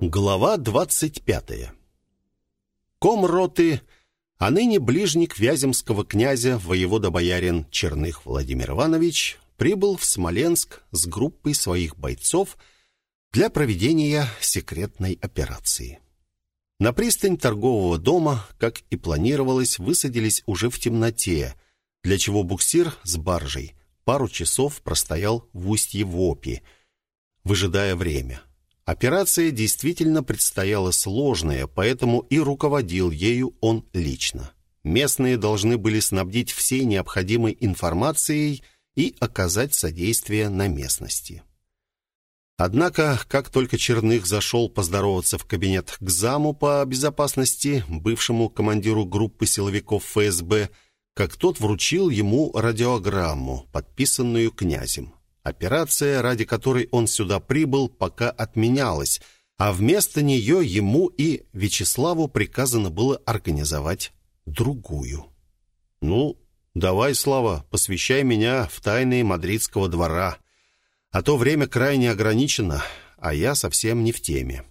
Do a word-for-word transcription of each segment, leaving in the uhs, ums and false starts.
Глава двадцать пятая. Комроты, а ныне ближник вяземского князя, воевода-боярин Черных Владимир Иванович, прибыл в Смоленск с группой своих бойцов для проведения секретной операции. На пристань торгового дома, как и планировалось, высадились уже в темноте, для чего буксир с баржей пару часов простоял в устье Вопи, выжидая время. Операция действительно предстояла сложная, поэтому и руководил ею он лично. Местные должны были снабдить всей необходимой информацией и оказать содействие на местности. Однако, как только Черных зашел поздороваться в кабинет к заму по безопасности, бывшему командиру группы силовиков эф эс бэ, как тот вручил ему радиограмму, подписанную князем. Операция, ради которой он сюда прибыл, пока отменялась, а вместо нее ему и Вячеславу приказано было организовать другую. «Ну, давай, Слава, посвящай меня в тайны мадридского двора, а то время крайне ограничено, а я совсем не в теме».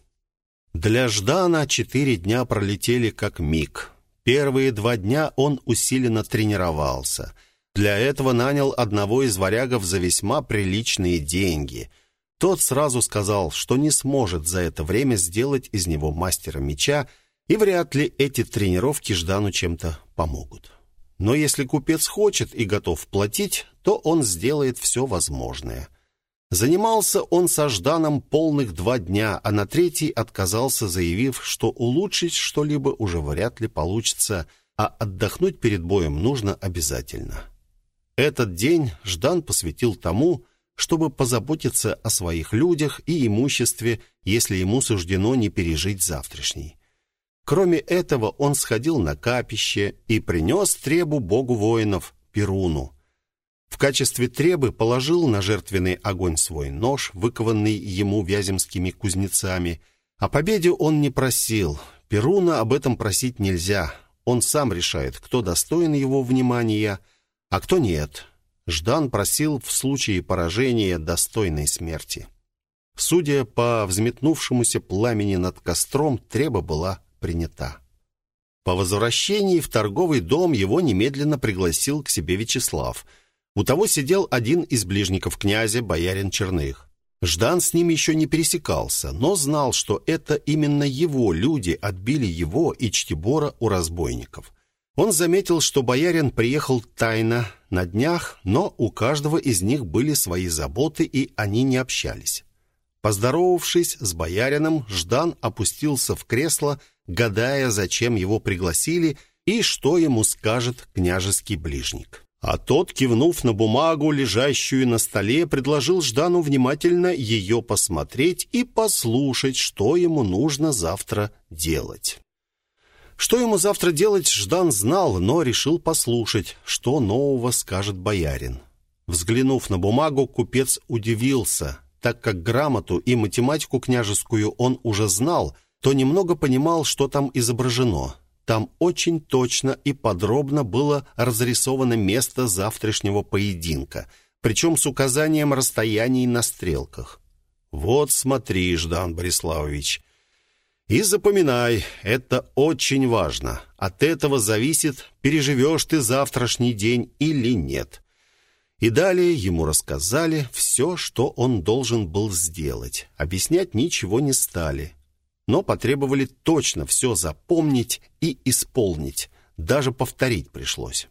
Для Ждана четыре дня пролетели как миг. Первые два дня он усиленно тренировался. Для этого нанял одного из варягов за весьма приличные деньги. Тот сразу сказал, что не сможет за это время сделать из него мастера меча, и вряд ли эти тренировки Ждану чем-то помогут. Но если купец хочет и готов платить, то он сделает все возможное. Занимался он со Жданом полных два дня, а на третий отказался, заявив, что улучшить что-либо уже вряд ли получится, а отдохнуть перед боем нужно обязательно. Этот день Ждан посвятил тому, чтобы позаботиться о своих людях и имуществе, если ему суждено не пережить завтрашний. Кроме этого, он сходил на капище и принес требу богу воинов Перуну. В качестве требы положил на жертвенный огонь свой нож, выкованный ему вяземскими кузнецами. О победе он не просил. Перуна об этом просить нельзя. Он сам решает, кто достоин его внимания, а кто нет. Ждан просил в случае поражения достойной смерти. Судя по взметнувшемуся пламени над костром, треба была принята. По возвращении в торговый дом его немедленно пригласил к себе Вячеслав. У того сидел один из ближников князя, боярин Черных. Ждан с ним еще не пересекался, но знал, что это именно его люди отбили его и Чтибора у разбойников. Он заметил, что боярин приехал тайно на днях, но у каждого из них были свои заботы, и они не общались. Поздоровавшись с боярином, Ждан опустился в кресло, гадая, зачем его пригласили и что ему скажет княжеский ближник. А тот, кивнув на бумагу, лежащую на столе, предложил Ждану внимательно ее посмотреть и послушать, что ему нужно завтра делать. Что ему завтра делать, Ждан знал, но решил послушать, что нового скажет боярин. Взглянув на бумагу, купец удивился. Так как грамоту и математику княжескую он уже знал, то немного понимал, что там изображено. Там очень точно и подробно было разрисовано место завтрашнего поединка, причем с указанием расстояний на стрелках. «Вот смотри, Ждан Бориславович, и запоминай, это очень важно. От этого зависит, переживешь ты завтрашний день или нет». И далее ему рассказали все, что он должен был сделать. Объяснять ничего не стали, но потребовали точно все запомнить и исполнить. Даже повторить пришлось.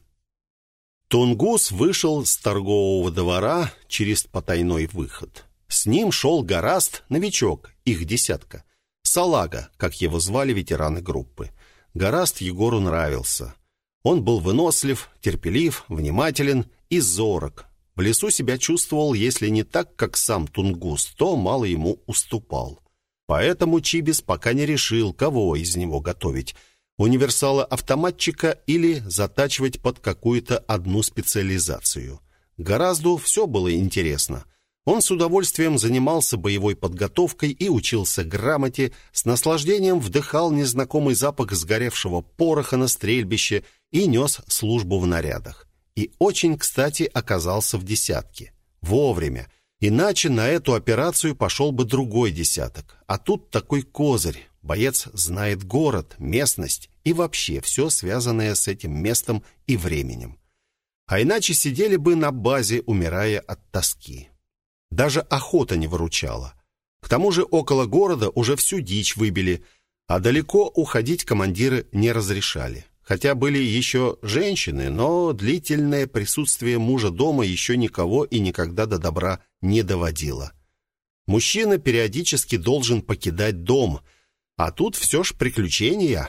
Тунгус вышел с торгового двора через потайной выход. С ним шел Гораст, новичок, их десятка. Салага, как его звали ветераны группы. Гораст Егору нравился. Он был вынослив, терпелив, внимателен и зорок. В лесу себя чувствовал, если не так, как сам Тунгус, то мало ему уступал. Поэтому Чибис пока не решил, кого из него готовить – универсала-автоматчика или затачивать под какую-то одну специализацию. Горазду все было интересно. Он с удовольствием занимался боевой подготовкой и учился грамоте, с наслаждением вдыхал незнакомый запах сгоревшего пороха на стрельбище и нес службу в нарядах. И очень, кстати, оказался в десятке. Вовремя. Иначе на эту операцию пошел бы другой десяток. А тут такой козырь. Боец знает город, местность и вообще все, связанное с этим местом и временем. А иначе сидели бы на базе, умирая от тоски. Даже охота не выручала. К тому же около города уже всю дичь выбили, а далеко уходить командиры не разрешали. Хотя были еще женщины, но длительное присутствие мужа дома еще никого и никогда до добра не доводило. Мужчина периодически должен покидать дом, а тут все ж приключения.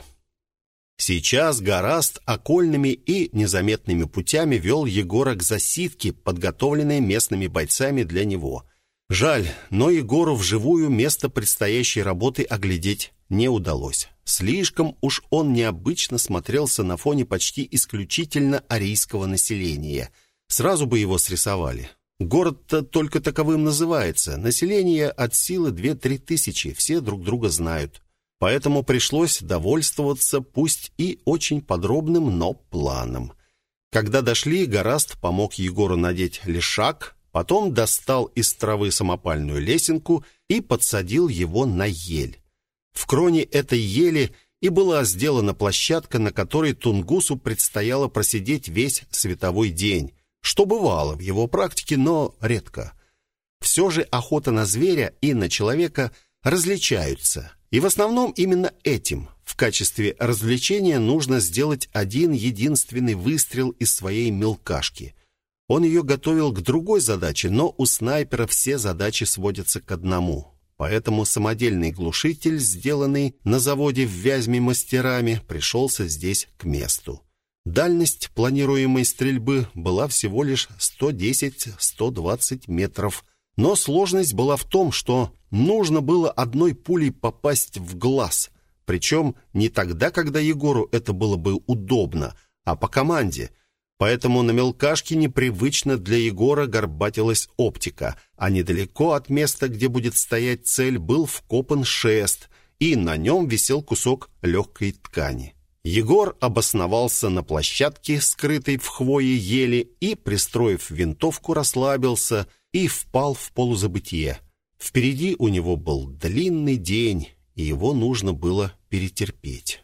Сейчас Гораст окольными и незаметными путями вел Егора к засидке, подготовленной местными бойцами для него. Жаль, но Егору вживую место предстоящей работы оглядеть не удалось. Слишком уж он необычно смотрелся на фоне почти исключительно арийского населения. Сразу бы его срисовали. Город-то только таковым называется. Население от силы две-три тысячи, все друг друга знают. Поэтому пришлось довольствоваться пусть и очень подробным, но планом. Когда дошли, Гораст помог Егору надеть лишак, потом достал из травы самопальную лесенку и подсадил его на ель. В кроне этой ели и была сделана площадка, на которой Тунгусу предстояло просидеть весь световой день, что бывало в его практике, но редко. Все же охота на зверя и на человека различаются, и в основном именно этим. В качестве развлечения нужно сделать один единственный выстрел из своей мелкашки. Он ее готовил к другой задаче, но у снайпера все задачи сводятся к одному. Поэтому самодельный глушитель, сделанный на заводе в Вязьме мастерами, пришелся здесь к месту. Дальность планируемой стрельбы была всего лишь сто десять - сто двадцать метров, но сложность была в том, что нужно было одной пулей попасть в глаз, причем не тогда, когда Егору это было бы удобно, а по команде. Поэтому на мелкашке непривычно для Егора горбатилась оптика, а недалеко от места, где будет стоять цель, был вкопан шест, и на нем висел кусок легкой ткани. Егор обосновался на площадке, скрытой в хвое ели, и, пристроив винтовку, расслабился и впал в полузабытие. Впереди у него был длинный день, и его нужно было перетерпеть.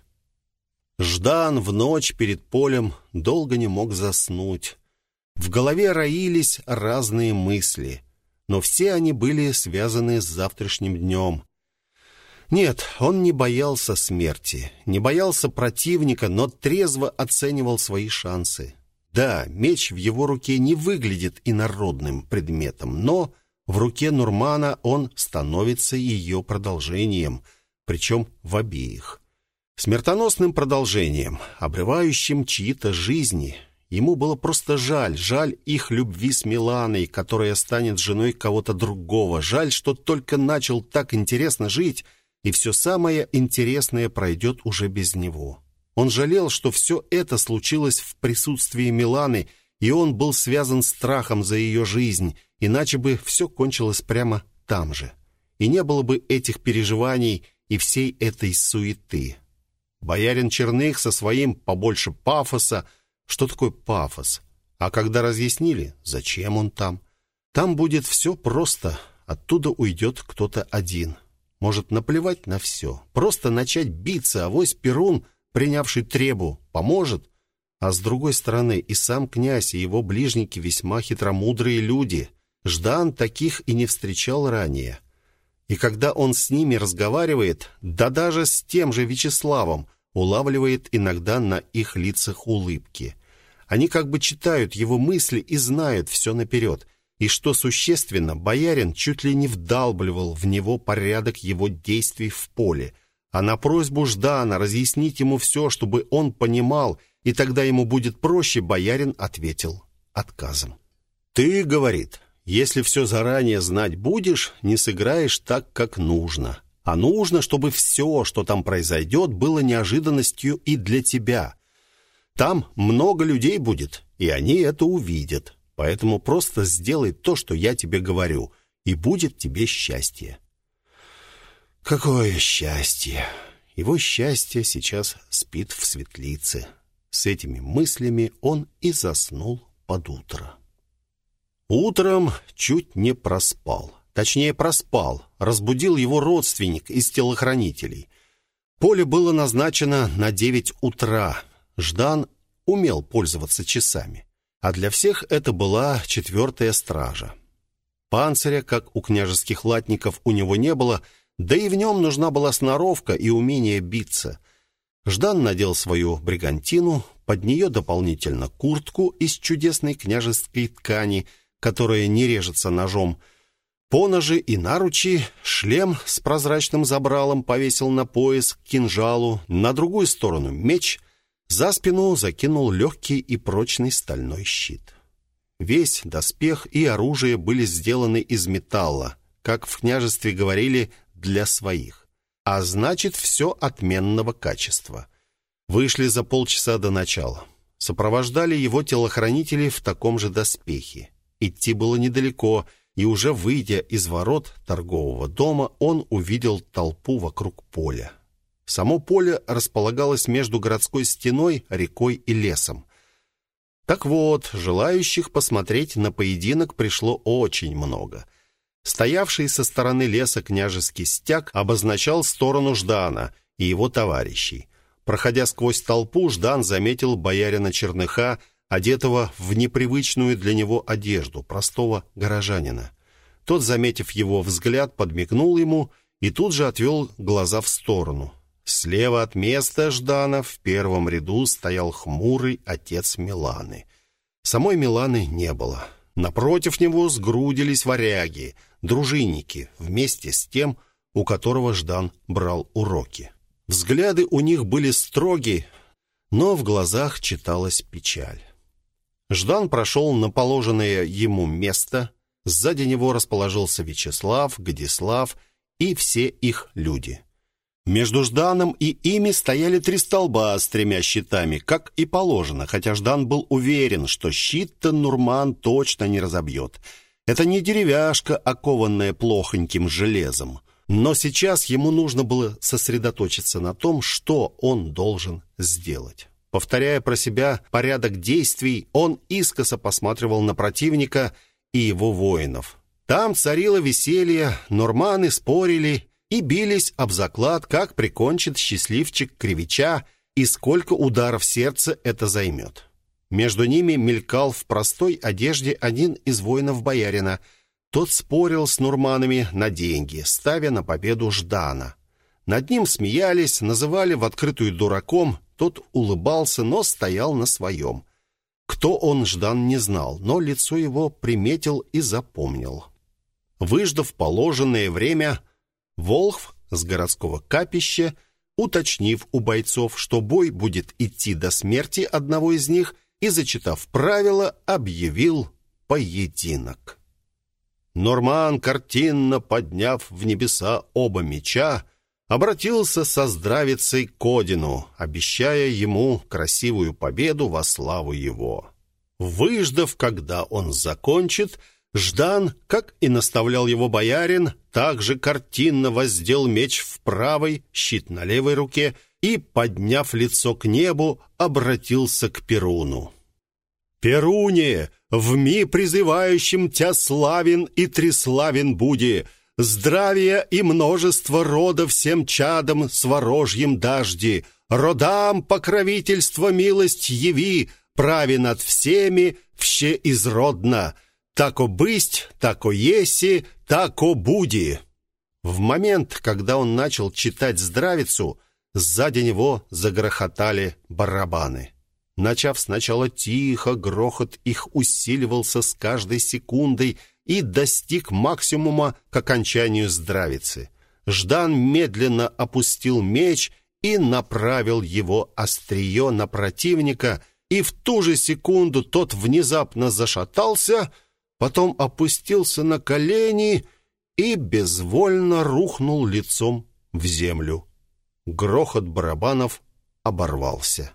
Ждан в ночь перед полем долго не мог заснуть. В голове роились разные мысли, но все они были связаны с завтрашним днем. Нет, он не боялся смерти, не боялся противника, но трезво оценивал свои шансы. Да, меч в его руке не выглядит инородным предметом, но в руке Нурмана он становится ее продолжением, причем в обеих. Смертоносным продолжением, обрывающим чьи-то жизни. Ему было просто жаль, жаль их любви с Миланой, которая станет женой кого-то другого. Жаль, что только начал так интересно жить, и все самое интересное пройдет уже без него. Он жалел, что все это случилось в присутствии Миланы, и он был связан страхом за ее жизнь, иначе бы все кончилось прямо там же. И не было бы этих переживаний и всей этой суеты. Боярин Черных со своим побольше пафоса. Что такое пафос? А когда разъяснили, зачем он там? Там будет все просто. Оттуда уйдет кто-то один. Может, наплевать на все. Просто начать биться, авось Перун, принявший требу, поможет. А с другой стороны, и сам князь, и его ближники весьма хитромудрые люди. Ждан таких и не встречал ранее. И когда он с ними разговаривает, да даже с тем же Вячеславом, улавливает иногда на их лицах улыбки. Они как бы читают его мысли и знают все наперед. И что существенно, боярин чуть ли не вдалбливал в него порядок его действий в поле. А на просьбу Ждана разъяснить ему все, чтобы он понимал, и тогда ему будет проще, боярин ответил отказом. «Ты, — говорит, — если все заранее знать будешь, не сыграешь так, как нужно. А нужно, чтобы все, что там произойдет, было неожиданностью и для тебя. Там много людей будет, и они это увидят. Поэтому просто сделай то, что я тебе говорю, и будет тебе счастье». Какое счастье! Его счастье сейчас спит в светлице. С этими мыслями он и заснул под утро. Утром чуть не проспал. Точнее, проспал. Разбудил его родственник из телохранителей. Поле было назначено на девять утра. Ждан умел пользоваться часами. А для всех это была четвертая стража. Панциря, как у княжеских латников, у него не было, да и в нем нужна была сноровка и умение биться. Ждан надел свою бригантину, под нее дополнительно куртку из чудесной княжеской ткани, которая не режется ножом, поножи и наручи, шлем с прозрачным забралом повесил на пояс к кинжалу, на другую сторону меч, за спину закинул легкий и прочный стальной щит. Весь доспех и оружие были сделаны из металла, как в княжестве говорили, для своих. А значит, все отменного качества. Вышли за полчаса до начала. Сопровождали его телохранители в таком же доспехе. Идти было недалеко, и уже выйдя из ворот торгового дома, он увидел толпу вокруг поля. Само поле располагалось между городской стеной, рекой и лесом. Так вот, желающих посмотреть на поединок пришло очень много. Стоявший со стороны леса княжеский стяг обозначал сторону Ждана и его товарищей. Проходя сквозь толпу, Ждан заметил боярина Черныха, одетого в непривычную для него одежду, простого горожанина. Тот, заметив его взгляд, подмигнул ему и тут же отвел глаза в сторону. Слева от места Ждана в первом ряду стоял хмурый отец Миланы. Самой Миланы не было. Напротив него сгрудились варяги, дружинники, вместе с тем, у которого Ждан брал уроки. Взгляды у них были строги, но в глазах читалась печаль. Ждан прошел на положенное ему место. Сзади него расположился Вячеслав, Годислав и все их люди. Между Жданом и ими стояли три столба с тремя щитами, как и положено, хотя Ждан был уверен, что щит-то Нурман точно не разобьет. Это не деревяшка, окованная плохоньким железом. Но сейчас ему нужно было сосредоточиться на том, что он должен сделать. Повторяя про себя порядок действий, он искоса посматривал на противника и его воинов. Там царило веселье, норманы спорили и бились об заклад, как прикончит счастливчик Кривича и сколько ударов сердца это займет. Между ними мелькал в простой одежде один из воинов боярина. Тот спорил с нурманами на деньги, ставя на победу Ждана. Над ним смеялись, называли в открытую дураком. Тот улыбался, но стоял на своем. Кто он, Ждан не знал, но лицо его приметил и запомнил. Выждав положенное время, Волхв с городского капища, уточнив у бойцов, что бой будет идти до смерти одного из них, и, зачитав правила, объявил поединок. Норман, картинно подняв в небеса оба меча, обратился со здравицей к Одину, обещая ему красивую победу во славу его. Выждав, когда он закончит, Ждан, как и наставлял его боярин, также картинно воздел меч в правой, щит на левой руке и, подняв лицо к небу, обратился к Перуну. «Перуне, вми призывающим тя славен и треславен буди, здравия и множество рода всем чадам с ворожьим дажди, родам покровительство милость яви, прави над всеми, вще изродно, тако бысть, тако еси, тако буди». В момент, когда он начал читать здравицу, сзади него загрохотали барабаны. Начав сначала тихо, грохот их усиливался с каждой секундой и достиг максимума к окончанию здравицы. Ждан медленно опустил меч и направил его острие на противника, и в ту же секунду тот внезапно зашатался, потом опустился на колени и безвольно рухнул лицом в землю. Грохот барабанов оборвался.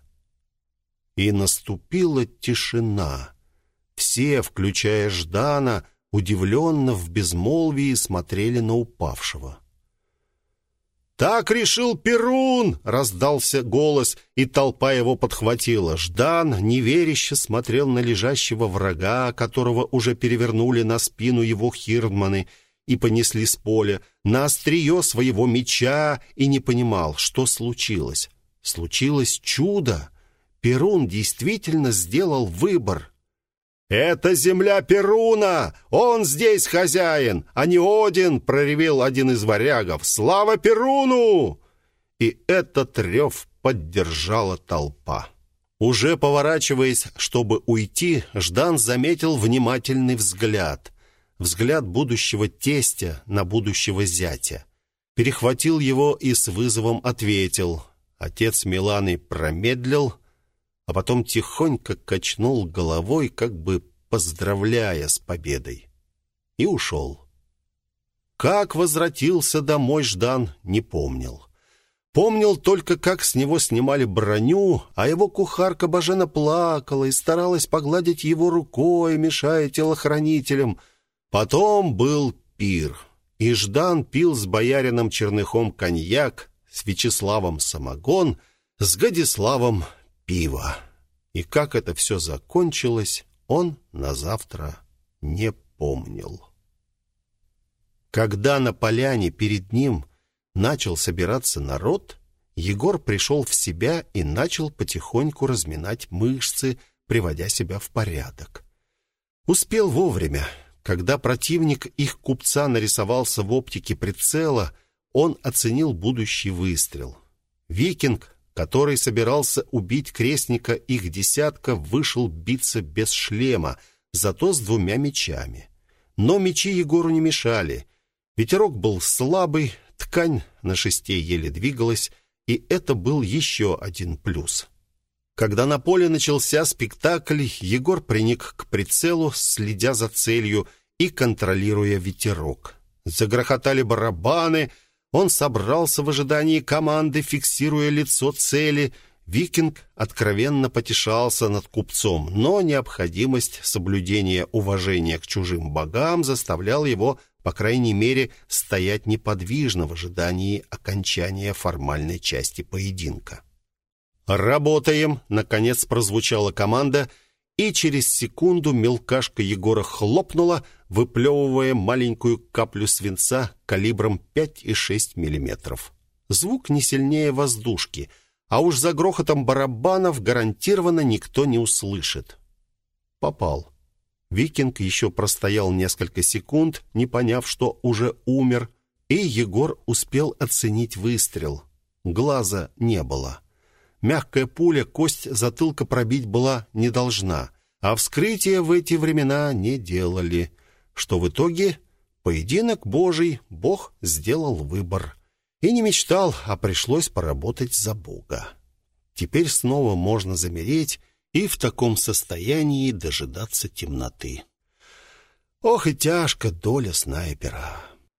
И наступила тишина. Все, включая Ждана, удивленно в безмолвии смотрели на упавшего. «Так решил Перун!» — раздался голос, и толпа его подхватила. Ждан неверяще смотрел на лежащего врага, которого уже перевернули на спину его хирдманы и понесли с поля, на острие своего меча, и не понимал, что случилось. Случилось чудо. Перун действительно сделал выбор. «Это земля Перуна! Он здесь хозяин, а не Один!» — проревел один из варягов. «Слава Перуну!» И этот рев поддержала толпа. Уже поворачиваясь, чтобы уйти, Ждан заметил внимательный взгляд. Взгляд будущего тестя на будущего зятя. Перехватил его и с вызовом ответил. Отец Миланы промедлил, а потом тихонько качнул головой, как бы поздравляя с победой, и ушел. Как возвратился домой Ждан, не помнил. Помнил только, как с него снимали броню, а его кухарка Божена плакала и старалась погладить его рукой, мешая телохранителям. Потом был пир, и Ждан пил с боярином Черныхом коньяк, с Вячеславом самогон, с Годиславом пиво. И как это все закончилось, он на завтра не помнил. Когда на поляне перед ним начал собираться народ, Егор пришел в себя и начал потихоньку разминать мышцы, приводя себя в порядок. Успел вовремя. Когда противник их купца нарисовался в оптике прицела, он оценил будущий выстрел. Викинг, который собирался убить крестника их десятка, вышел биться без шлема, зато с двумя мечами. Но мечи Егору не мешали. Ветерок был слабый, ткань на шесте еле двигалась, и это был еще один плюс. Когда на поле начался спектакль, Егор приник к прицелу, следя за целью и контролируя ветерок. Загрохотали барабаны. Он собрался в ожидании команды, фиксируя лицо цели. Викинг откровенно потешался над купцом, но необходимость соблюдения уважения к чужим богам заставляла его, по крайней мере, стоять неподвижно в ожидании окончания формальной части поединка. «Работаем!» — наконец прозвучала команда, и через секунду мелкашка Егора хлопнула, выплевывая маленькую каплю свинца калибром пять и шесть миллиметров. Звук не сильнее воздушки, а уж за грохотом барабанов гарантированно никто не услышит. Попал. Викинг еще простоял несколько секунд, не поняв, что уже умер, и Егор успел оценить выстрел. Глаза не было. Мягкая пуля кость затылка пробить была не должна, а вскрытия в эти времена не делали, что в итоге поединок Божий, Бог сделал выбор. И не мечтал, а пришлось поработать за Бога. Теперь снова можно замереть и в таком состоянии дожидаться темноты. Ох и тяжко доля снайпера.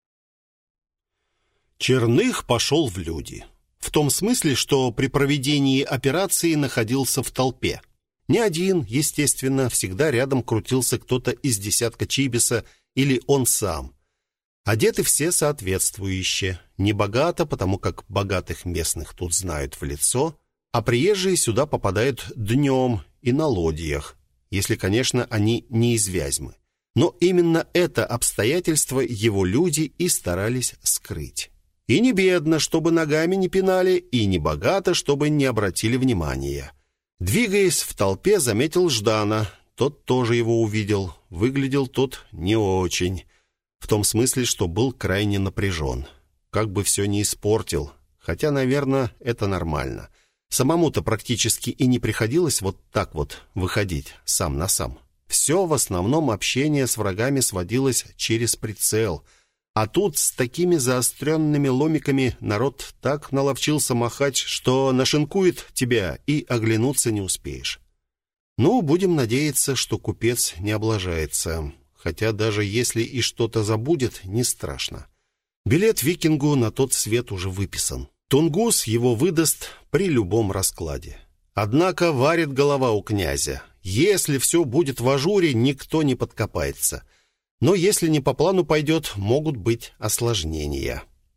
Черных пошел в люди. В том смысле, что при проведении операции находился в толпе. Не один, естественно, всегда рядом крутился кто-то из десятка Чибиса или он сам. Одеты все соответствующе. Небогато, потому как богатых местных тут знают в лицо, а приезжие сюда попадают днем и на лодьях, если, конечно, они не из Вязьмы. Но именно это обстоятельство его люди и старались скрыть. И не бедно, чтобы ногами не пинали, и не богато, чтобы не обратили внимания. Двигаясь в толпе, заметил Ждана. Тот тоже его увидел. Выглядел тот не очень. В том смысле, что был крайне напряжен. Как бы все не испортил. Хотя, наверное, это нормально. Самому-то практически и не приходилось вот так вот выходить сам на сам. Все в основном общение с врагами сводилось через прицел. А тут с такими заостренными ломиками народ так наловчился махать, что нашинкует тебя и оглянуться не успеешь. Ну, будем надеяться, что купец не облажается. Хотя даже если и что-то забудет, не страшно. Билет викингу на тот свет уже выписан. Тунгус его выдаст при любом раскладе. Однако варит голова у князя. Если все будет в ажуре, никто не подкопается. Но если не по плану пойдет, могут быть осложнения.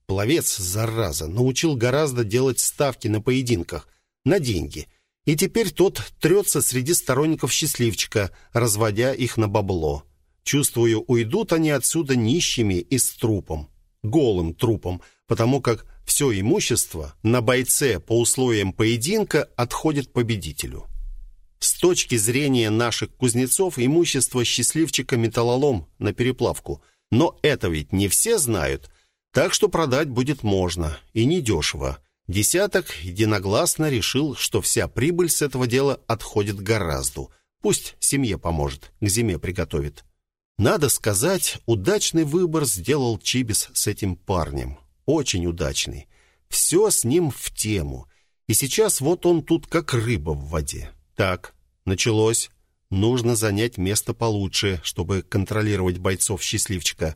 Пловец, зараза, научил гораздо делать ставки на поединках, на деньги. И теперь тот трется среди сторонников счастливчика, разводя их на бабло. Чувствую, уйдут они отсюда нищими и с трупом, голым трупом, потому как все имущество на бойце по условиям поединка отходит победителю. С точки зрения наших кузнецов, имущество счастливчика металлолом на переплавку. Но это ведь не все знают, так что продать будет можно, и недешево. Десяток единогласно решил, что вся прибыль с этого дела отходит Горазду. Пусть семье поможет, к зиме приготовит. Надо сказать, удачный выбор сделал Чибис с этим парнем. Очень удачный. Все с ним в тему. И сейчас вот он тут как рыба в воде. Так, началось. Нужно занять место получше, чтобы контролировать бойцов счастливчика.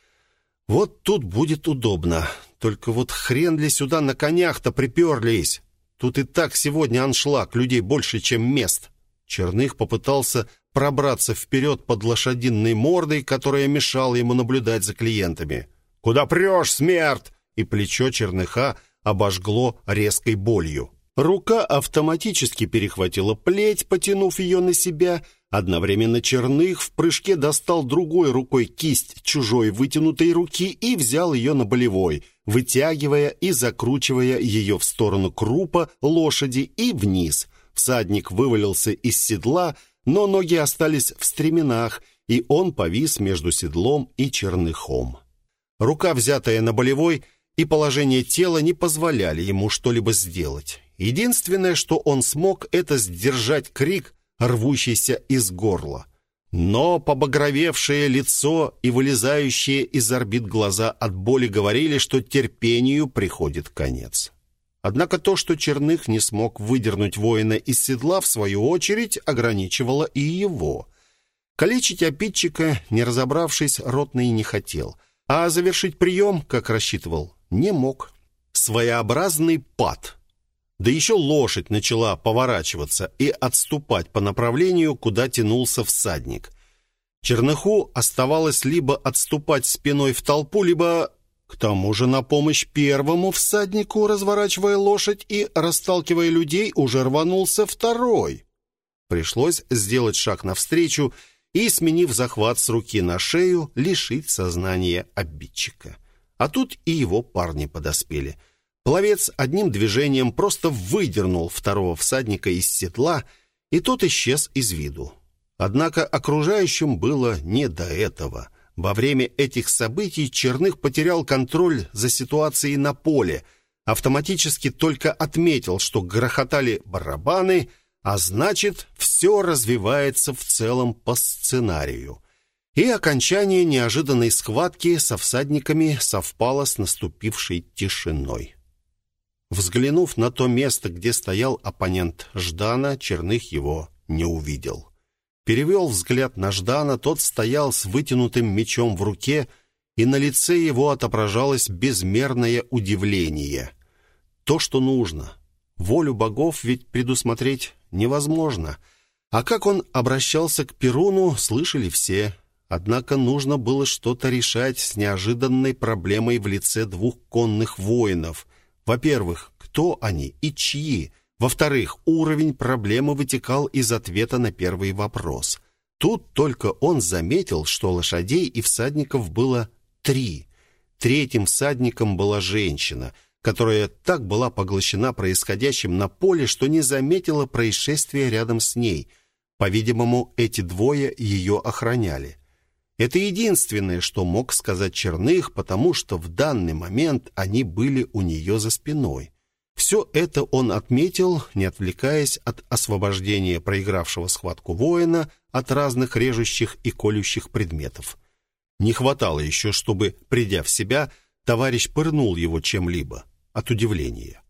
Вот тут будет удобно. Только вот хрен ли сюда на конях-то приперлись? Тут и так сегодня аншлаг, людей больше, чем мест. Черных попытался пробраться вперед под лошадиной мордой, которая мешала ему наблюдать за клиентами. «Куда прешь, смерть?» И плечо Черныха обожгло резкой болью. Рука автоматически перехватила плеть, потянув ее на себя. Одновременно Черных в прыжке достал другой рукой кисть чужой вытянутой руки и взял ее на болевой, вытягивая и закручивая ее в сторону крупа лошади и вниз. Всадник вывалился из седла, но ноги остались в стременах, и он повис между седлом и Черныхом. Рука, взятая на болевой, и положение тела не позволяли ему что-либо сделать. Единственное, что он смог, это сдержать крик, рвущийся из горла. Но побагровевшее лицо и вылезающие из орбит глаза от боли говорили, что терпению приходит конец. Однако то, что Черных не смог выдернуть воина из седла, в свою очередь, ограничивало и его. Калечить обидчика, не разобравшись, ротный не хотел, а завершить прием, как рассчитывал, не мог. Своеобразный пад. Да еще лошадь начала поворачиваться и отступать по направлению, куда тянулся всадник. Черныху оставалось либо отступать спиной в толпу, либо... К тому же на помощь первому всаднику, разворачивая лошадь и расталкивая людей, уже рванулся второй. Пришлось сделать шаг навстречу и, сменив захват с руки на шею, лишить сознания обидчика. А тут и его парни подоспели. Пловец одним движением просто выдернул второго всадника из седла, и тот исчез из виду. Однако окружающим было не до этого. Во время этих событий Черных потерял контроль за ситуацией на поле, автоматически только отметил, что грохотали барабаны, а значит, все развивается в целом по сценарию. И окончание неожиданной схватки со всадниками совпало с наступившей тишиной. Взглянув на то место, где стоял оппонент Ждана, Черных его не увидел. Перевел взгляд на Ждана, тот стоял с вытянутым мечом в руке, и на лице его отображалось безмерное удивление. То, что нужно. Волю богов ведь предусмотреть невозможно. А как он обращался к Перуну, слышали все. Однако нужно было что-то решать с неожиданной проблемой в лице двух конных воинов. Во-первых, кто они и чьи? Во-вторых, уровень проблемы вытекал из ответа на первый вопрос. Тут только он заметил, что лошадей и всадников было три. Третьим всадником была женщина, которая так была поглощена происходящим на поле, что не заметила происшествия рядом с ней. По-видимому, эти двое ее охраняли. Это единственное, что мог сказать Черных, потому что в данный момент они были у нее за спиной. Все это он отметил, не отвлекаясь от освобождения проигравшего схватку воина от разных режущих и колющих предметов. Не хватало еще, чтобы, придя в себя, товарищ пырнул его чем-либо от удивления.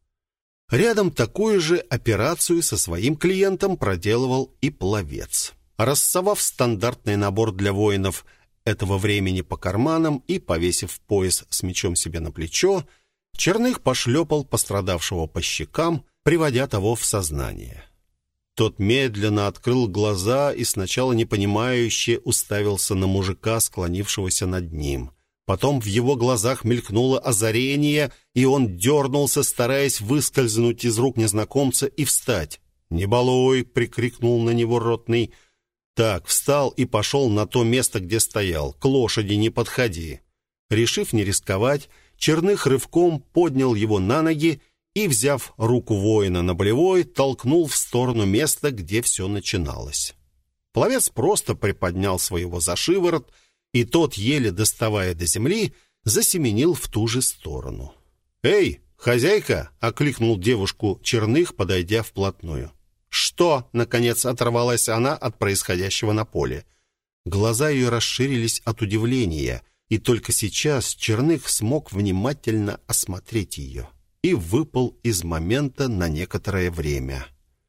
Рядом такую же операцию со своим клиентом проделывал и пловец. Рассовав стандартный набор для воинов этого времени по карманам и повесив пояс с мечом себе на плечо, Черных пошлепал пострадавшего по щекам, приводя того в сознание. Тот медленно открыл глаза и сначала непонимающе уставился на мужика, склонившегося над ним. Потом в его глазах мелькнуло озарение, и он дернулся, стараясь выскользнуть из рук незнакомца и встать. «Не балуй!» — прикрикнул на него ротный. Так, встал и пошел на то место, где стоял. «К лошади не подходи!» Решив не рисковать, Черных рывком поднял его на ноги и, взяв руку воина на болевой, толкнул в сторону места, где все начиналось. Пловец просто приподнял своего за шиворот, и тот, еле доставая до земли, засеменил в ту же сторону. «Эй, хозяйка!» — окликнул девушку Черных, подойдя вплотную. «Что?» — наконец оторвалась она от происходящего на поле. Глаза ее расширились от удивления, и только сейчас Черных смог внимательно осмотреть ее и выпал из момента на некоторое время.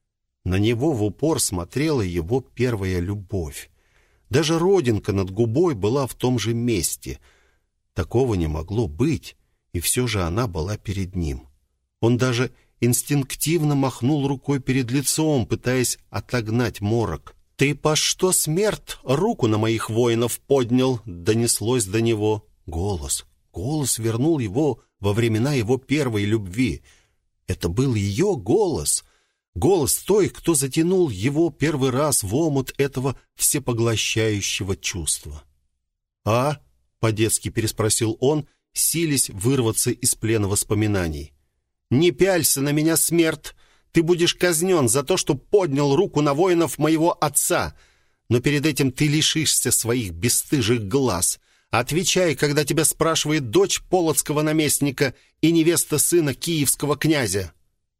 На него в упор смотрела его первая любовь. Даже родинка над губой была в том же месте. Такого не могло быть, и все же она была перед ним. Он даже инстинктивно махнул рукой перед лицом, пытаясь отогнать морок. «Ты по что, смерть, руку на моих воинов поднял?» — донеслось до него. Голос. Голос вернул его во времена его первой любви. Это был ее голос. Голос той, кто затянул его первый раз в омут этого всепоглощающего чувства. «А?» — по-детски переспросил он, силясь вырваться из плена воспоминаний. «Не пялься на меня, смерть! Ты будешь казнен за то, что поднял руку на воинов моего отца. Но перед этим ты лишишься своих бесстыжих глаз. Отвечай, когда тебя спрашивает дочь полоцкого наместника и невеста сына киевского князя».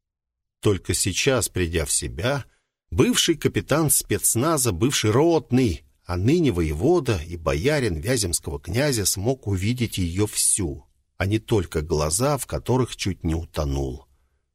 Только сейчас, придя в себя, бывший капитан спецназа, бывший ротный, а ныне воевода и боярин вяземского князя смог увидеть ее всю, а не только глаза, в которых чуть не утонул.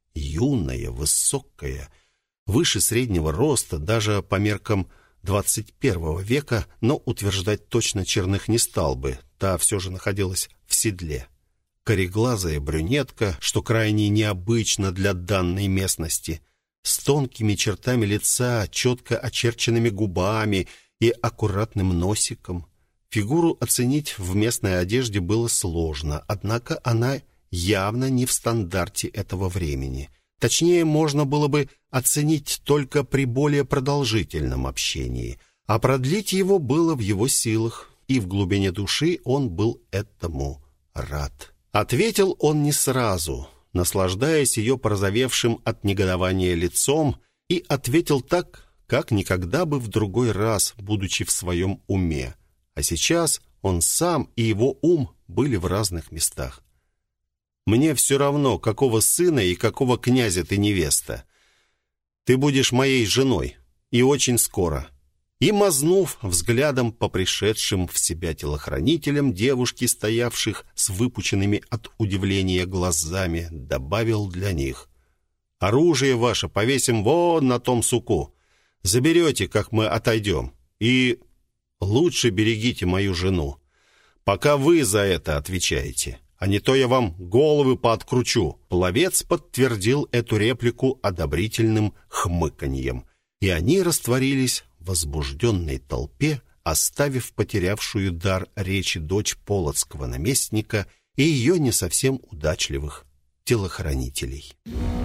Юная, высокая, выше среднего роста, даже по меркам двадцать первого века, но утверждать точно Черных не стал бы, та все же находилась в седле. Кореглазая брюнетка, что крайне необычно для данной местности, с тонкими чертами лица, четко очерченными губами и аккуратным носиком. Фигуру оценить в местной одежде было сложно, однако она явно не в стандарте этого времени. Точнее, можно было бы оценить только при более продолжительном общении, а продлить его было в его силах, и в глубине души он был этому рад. Ответил он не сразу, наслаждаясь ее порозовевшим от негодования лицом, и ответил так, как никогда бы в другой раз, будучи в своем уме. А сейчас он сам и его ум были в разных местах. «Мне все равно, какого сына и какого князя ты невеста. Ты будешь моей женой, и очень скоро». И, мазнув взглядом по пришедшим в себя телохранителям девушки, стоявших с выпученными от удивления глазами, добавил для них: «Оружие ваше повесим вон на том суку. Заберете, как мы отойдем. И лучше берегите мою жену, пока вы за это отвечаете, а не то я вам головы пооткручу». Пловец подтвердил эту реплику одобрительным хмыканьем, и они растворились в возбужденной толпе, оставив потерявшую дар речи дочь полоцкого наместника и ее не совсем удачливых телохранителей.